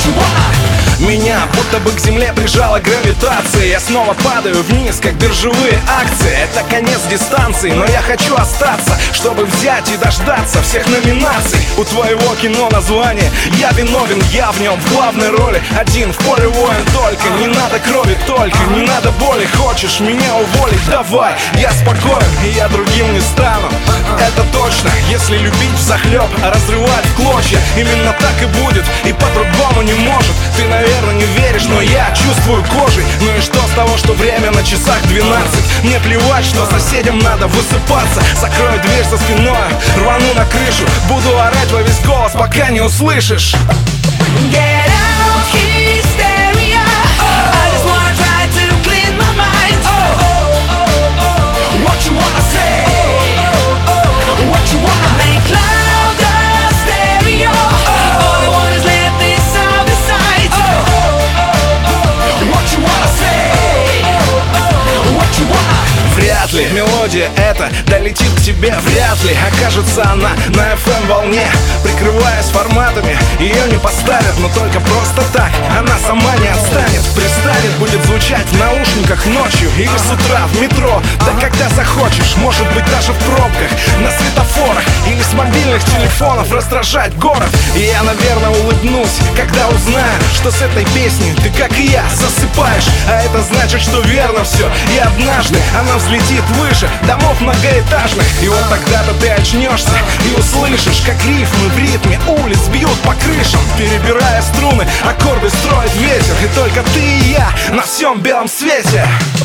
Меня будто бы к земле прижала гравитация. Я снова падаю вниз, как биржевые акции. Это конец дистанции, но я хочу остаться, чтобы взять и дождаться всех номинаций. У твоего кино название «Я виновен», я в нем в главной роли. Один в поле воин только. Не надо крови только, не надо боли. Хочешь меня уволить? Давай, я спокоен, и я другим не стану. Это точно, если любить взахлеб, а разрывать в клочья. Именно так и будет, и по-другому не может. Ты, наверное, не веришь, но я чувствую кожей. Ну и что с того, что время на часах 12? Мне плевать, что соседям надо высыпаться. Закрою дверь за спиной, рвану на крышу. Буду орать во весь голос, пока не услышишь. Get out, hysteria. I just wanna try to clean my mind. What you wanna say? What you wanna make louder stereo? All I want is let this sound decide. What you wanna say? What you wanna? Вряд ли мелодия эта долетит к тебе, вряд ли окажется она на FM волне. Прикрываясь форматами, ее не поставят, но только просто так она сама не отстанет. Пристанет, будет звучать в наушниках ночью или с утра в метро. Да когда захочешь, может быть даже в пробках, на светофорах или с мобильных телефонов раздражать город. И я, наверное, улыбнусь, когда узнаю, что с этой песней ты, как и я, засыпаешь. А это значит, что верно все, и однажды она взлетит выше домов многоэтажных. И вот тогда-то ты очнешься и услышишь, как рифмы в ритме улиц бьют по крышам. Перебирая струны, аккорды строит ветер. И только ты и я на всем белом свете.